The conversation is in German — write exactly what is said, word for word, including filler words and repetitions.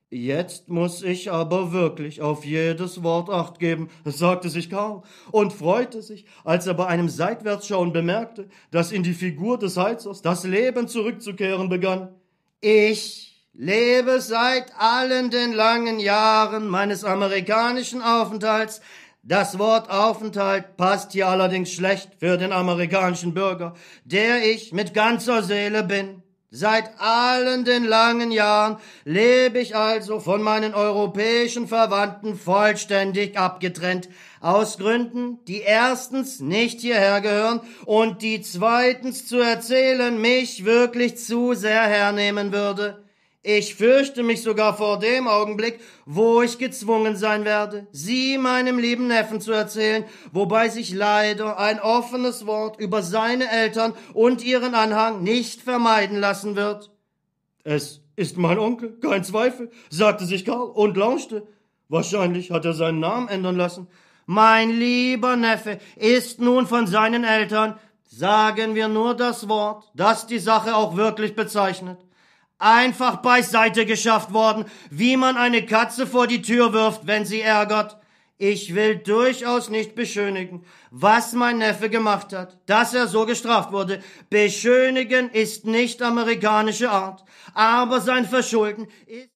Jetzt muß ich aber wirklich auf jedes Wort Acht geben, sagte sich Karl und freute sich, als er bei einem Seitwärtsschauen bemerkte, dass in die Figur des Heizers das Leben zurückzukehren begann. Ich lebe seit allen den langen Jahren meines amerikanischen Aufenthalts. Das Wort Aufenthalt passt hier allerdings schlecht für den amerikanischen Bürger, der ich mit ganzer Seele bin. Seit allen den langen Jahren lebe ich also von meinen europäischen Verwandten vollständig abgetrennt, aus Gründen, die erstens nicht hierher gehören und die zweitens zu erzählen mich wirklich zu sehr hernehmen würde. Ich fürchte mich sogar vor dem Augenblick, wo ich gezwungen sein werde, Sie meinem lieben Neffen zu erzählen, wobei sich leider ein offenes Wort über seine Eltern und ihren Anhang nicht vermeiden lassen wird. Es ist mein Onkel, kein Zweifel, sagte sich Karl und lauschte. Wahrscheinlich hat er seinen Namen ändern lassen. Mein lieber Neffe ist nun von seinen Eltern, sagen wir nur das Wort, das die Sache auch wirklich bezeichnet, einfach beiseite geschafft worden, wie man eine Katze vor die Tür wirft, wenn sie ärgert. Ich will durchaus nicht beschönigen, was mein Neffe gemacht hat, dass er so gestraft wurde. Beschönigen ist nicht amerikanische Art, aber sein Verschulden ist